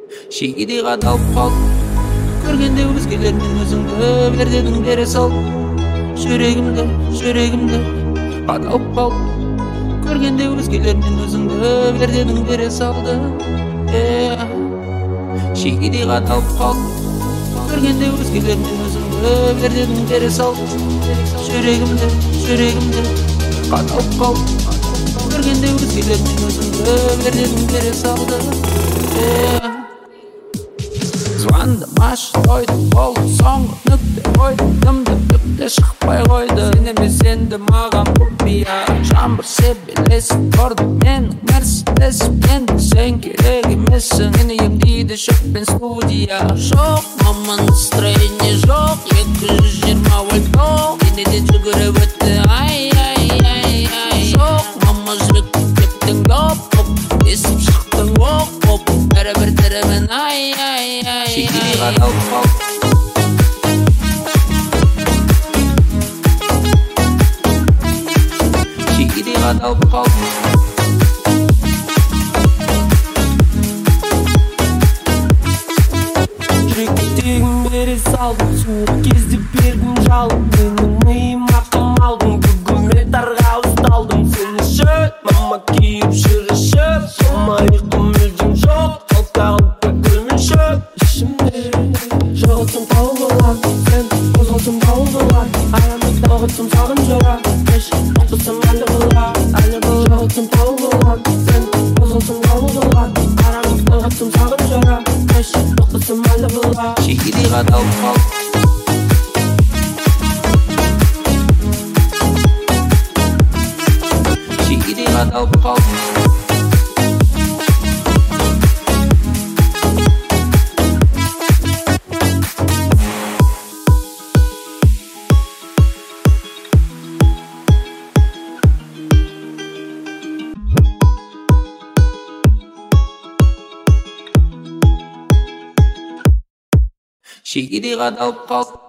шегедей қадалып қалдым. Көргенде өзгелермен өзіңді бер дедің, бере салдың. Жүрегімді қадалып қалдым. Көргенде өзгелермен өзіңді бер дедің, бере салдың. Шегедей қадалып қалдым. Көргенде өзгелермен өзіңді бер дедің, бере салдың. Жүрегімді қадалып қалдым. Көргенде өзгелермен өзіңді бер дедің, бере салдың. Звондым, ашып қойдым, қолым соңғы нүкте қойдым. Дымды бүкте шықпай қойды. Сен емес енді маған құпия. Жаңбыр себелесіп тұрды менің мерседесім. Енді сен керек емессің, мені емдейді шөппен студия. Жоқ маман настроение жоқ, 220 вольт ток. Сені де жүгіріп өтті, ай. Жоқ мама жүректі кептің доп, есіп шықтың оп, бәрібір тірімін, ай. Шегедей қадалып қалдым. Шегедей қадалып қалдым. Жүректегін бере салдым, суық кезде бергім жалын. Менің миыма қамалдың, бүгіме дарға ұсталдым. Сен үшін мама киіп жүр ішіп, сома ұйқым мүлдем жоқ. Қалқағылып көкілмін шөп ішімде. Жоғалтсам тау болар, сен қозғалтсам тау болар. Арамызда ұғытсам сағын жора, еш ұқпасам әлі болар. Жоғалтсам тау болар, сен қозғалтсам тау болар. Арамызда ұғытсам сағын жора, еш ұқпасам әлі болар. Шегедей қадалып қалдым. Шегедей қадалып қалдым. Шегедей қадалып қалдым.